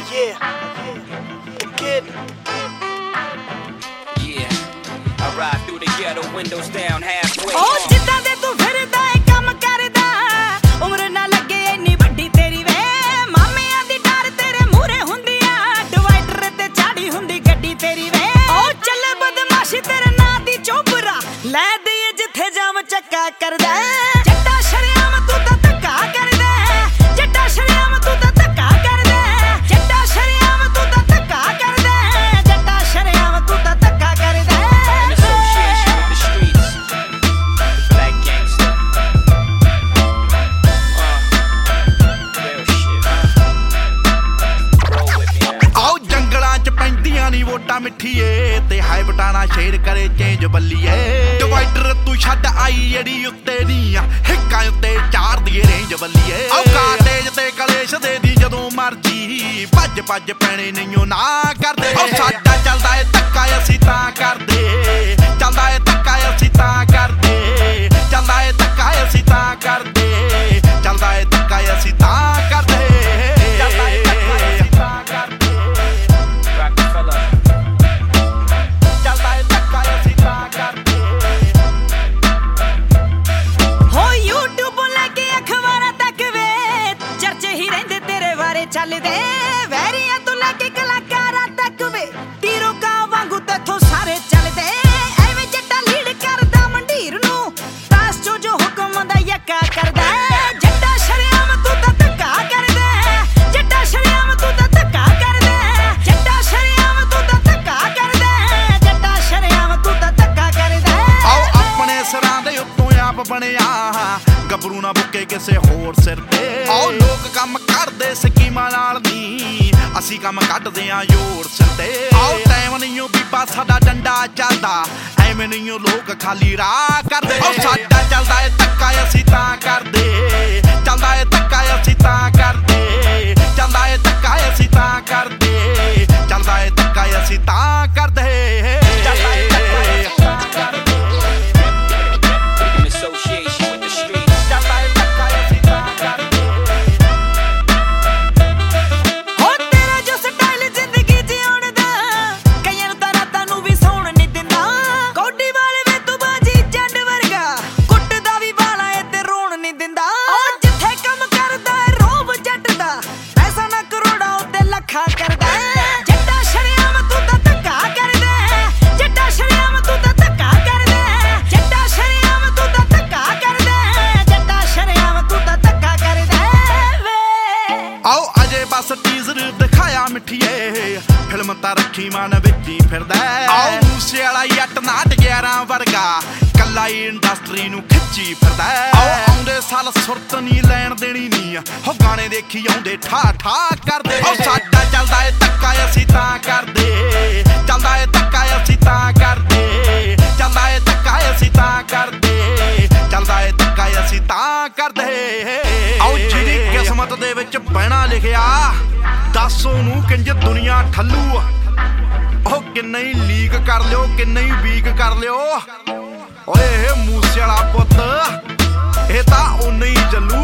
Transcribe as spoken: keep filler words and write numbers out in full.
yeah, the kid. Yeah, I ride through the ghetto, windows down halfway. Oh, ਜਿੱਦਾਂ ਦੇ ਤੂੰ ਫਿਰਦਾ ਏ ਕੰਮ ਕਰਦਾ, ਉਮਰ ਨਾ ਲੱਗੇ ਇੰਨੀ ਵੱਡੀ ਤੇਰੀ ਵੇ। ਮਾਮਿਆਂ ਦੀ ਡਰ ਤੇਰੇ ਮੂਹਰੇ ਹੁੰਦੀ ਆ, ਡਿਵਾਈਡਰ ਤੇ ਚਾੜੀ ਹੁੰਦੀ ਗੱਡੀ ਤੇਰੀ ਵੇ। ਉਹ ਚੱਲੇ ਬਦਮਾਸ਼ੀ ਤੇਰੇ ਨਾਂ ਦੀ ਚੋਬਰਾ, ਲੈ ਦੇਈਏ ਜਿੱਥੇ ਜਾਮ ਚੱਕਾ ਕਰਦਾ। ਜੱਟਾ ਸ਼ਰਿਆਮ ਤੂੰ ਤਾਂ ਧੱਕਾ ਕਰਦਾ, ਜੱਟਾ ਸ਼ਰਿਆਮ ਤੂੰ ਤਾਂ ਧੱਕਾ ਕਰਦਾ, ਜੱਟਾ ਸ਼ਰਿਆਮ ਤੂੰ ਤਾਂ ਧੱਕਾ ਕਰਦਾ, ਜੱਟਾ ਸ਼ਰਿਆਮ ਤੂੰ ਤਾਂ ਧੱਕਾ ਕਰਦਾ। ਵੋਟਾਂ ਮਿੱਠੀਏ ਤੇ ਹਾਈ ਬਟਾਣਾ ਸ਼ੇਰ ਕਰੇ ਚੇਂਜ ਬੱਲੀਏ। ਡਿਵਾਈਡਰ ਤੂੰ ਛੱਡ ਆਈ ਜਿਹੜੀ ਉੱਤੇ ਨੀ ਆ, ਹਿੱਕਾਂ ਉੱਤੇ ਚਾਰ ਦੀਏ ਰੇਂਜ ਬੱਲੀਏ। ਆਓ ਕਾਟੇਜ ਤੇ ਕਲੇਸ਼ ਦੇ ਦੀ ਜਦੋਂ ਮਰਜੀ, ਭੱਜ ਭੱਜ ਪੈਣੇ ਨਹੀਂਓ ਨਾ ਕਰਦੇ। ਉਹ ਸਾਡਾ ਚੱਲਦਾ ਏ ਧੱਕਾ ਅਸੀਂ ਤਾਂ ਕਰਦੇ, ਚੱਲਦਾ ਏ ਧੱਕਾ ਅਸੀਂ ਤਾਂ ਕਰਦੇ, ਚੱਲਦਾ ਏ ਧੱਕਾ ਅਸੀਂ ਤਾਂ ਕਰਦੇ, ਚੱਲਦਾ ਏ ਧੱਕਾ ਅਸੀਂ ਤਾਂ ਕਰਦੇ, ਚੱਲਦਾ ਏ ਧੱਕਾ ਅਸੀਂ ਤਾਂ ਕਰਦੇ। ਚੱਲਦੇ ਵੈਰੀਆਂ ਤੋਂ ਲੈ ਕੇ ਕਲਾਕਾਰਾਂ ਤੱਕ ਵੇ, ਤੀਰੋ ਕਾਂ ਵਾਂਗੂ ਤੇਥੋਂ ਸਾਰੇ ਚੱਲਦੇ। ਐਵੇਂ ਜੱਟਾ ਲੀਡ ਕਰਦਾ ਮੰਡੀਰ ਨੂੰ, ਤਾਸ ਚੋ ਜੋ ਹੁਕਮ ਦਾ ਯੱਕਾ ਕਰਦਾ। ਜੱਟਾ ਸ਼ਰਿਆਮ ਤੂੰ ਤਾਂ ਧੱਕਾ ਕਰਦਾ, ਜੱਟਾ ਸ਼ਰਿਆਮ ਤੂੰ ਤਾਂ ਧੱਕਾ ਕਰਦਾ, ਜੱਟਾ ਸ਼ਰਿਆਮ ਤੂੰ ਤਾਂ ਧੱਕਾ ਕਰਦਾ, ਜੱਟਾ ਸ਼ਰਿਆਮ ਤੂੰ ਤਾਂ ਧੱਕਾ ਕਰਦਾ। ਆਓ ਆਪਣੇ ਸਿਰਾਂ ਦੇ ਉੱਤੋਂ ਆਪ ਬਣਿਆ ਗੱਭਰੂ ਨਾ ਬੁੱਕੇ ਕਿਸੇ ਹੋਰ ਸਿਰ ਤੇ। ਆਓ ਲੋਕ ਕੰਮ ਕਰਦੇ ਸਕੀਮਾਂ ਨਾਲ ਨੀ, ਅਸੀਂ ਕੰਮ ਕੱਢਦੇ ਆਂ ਜ਼ੋਰ ਸਿਰ ਤੇ। ਆਓ ਟਾਈਮ ਨਹੀਂਓ ਬੀਬਾ ਸਾਡਾ ਡੰਡਾ ਚੱਲਦਾ, ਐਵੇਂ ਨਹੀਂਓ ਲੋਕ ਖਾਲੀ ਰਾਹ ਕਰਦੇ। ਉਹ ਸਾਡਾ ਚੱਲਦਾ ਏ ਧੱਕਾ ਅਸੀਂ ਤਾਂ ਕਰਦੇ, ਚੱਲਦਾ ਏ ਧੱਕਾ ਅਸੀਂ ਤਾਂ ਕਰਦੇ, ਚੱਲਦਾ ਏ ਧੱਕਾ ਅਸੀਂ ਤਾਂ ਕਰਦੇ, ਚੱਲਦਾ ਏ ਧੱਕਾ ਅਸੀਂ ਤਾਂ ਕਰਦੇ, ਚੱਲਦਾ ਏ ਧੱਕਾ ਅਸੀਂ ਤਾਂ ਕਰਦੇ। ਜੱਟਾ ਸ਼ਰਿਆਮ ਤੂੰ ਤਾਂ ਧੱਕਾ ਕਰਦਾ, ਜੱਟਾ ਸ਼ਰਿਆਮ ਤੂੰ ਤਾਂ ਧੱਕਾ ਕਰਦਾ, ਜੱਟਾ ਸ਼ਰਿਆਮ ਤੂੰ ਤਾਂ ਧੱਕਾ ਕਰਦਾ, ਜੱਟਾ ਸ਼ਰਿਆਮ ਤੂੰ ਤਾਂ ਧੱਕਾ ਕਰਦਾ ਵੇ। ਆਓ ਅਜੇ ਬਸ ਟੀਜ਼ਰ ਦਿਖਾਇਆ ਮਿੱਠੀਏ, ਫਿਲਮ ਤਾਂ ਰੱਖੀ ਮਨ ਵਿੱਚ ਹੀ ਫਿਰਦਾ। ਆਓ ਮੂਸੇ ਵਾਲਾ ਜੱਟ ਨਾਟ ਗਿਆਰਾਂ ਵਰਗਾ, ਕੱਲਾ ਹੀ ਇੰਡਸਟਰੀ ਨੂੰ ਖਿੱਚੀ ਫਿਰਦਾ। ਆਓ ਆਉਂਦੇ ਸਾਲ ਸੁਰਤ ਨੀ ਲੈਣ ਦੇਣੀ ਨੀ, ਹੋ ਗਾਣੇ ਦੇਖੀ ਆਉਂਦੇ ਠਾ ਠਾ ਕਰਦੇ। ਉਹ ਸਾਡਾ ਚੱਲਦਾ ਏ ਧੱਕਾ ਅਸੀਂ ਤਾਂ ਕਰਦੇ, ਚੱਲਦਾ ਏ ਧੱਕਾ ਅਸੀਂ ਤਾਂ ਕਰਦੇ, ਚੱਲਦਾ ਏ ਧੱਕਾ ਅਸੀਂ ਤਾਂ ਕਰਦੇ, ਚੱਲਦਾ ਏ ਧੱਕਾ ਅਸੀਂ ਤਾਂ ਕਰਦੇ। ਆਓ ਜਿਹਦੀ ਕਿਸਮਤ ਦੇ ਵਿੱਚ ਬਹਿਣਾ ਲਿਖਿਆ, ਦੱਸ ਉਹਨੂੰ ਕਿੰਜ ਦੁਨੀਆ ਠੱਲੂ। ਉਹ ਕਿੰਨਾ ਹੀ ਲੀਕ ਕਰ ਲਿਓ, ਕਿੰਨਾ ਹੀ ਵੀਕ ਕਰ ਲਿਓ, ਓਏ ਮੂਸੇ ਵਾਲਾ ਪੁੱਤ ਇਹ ਤਾਂ ਓਨਾ ਹੀ ਚੱਲੂ।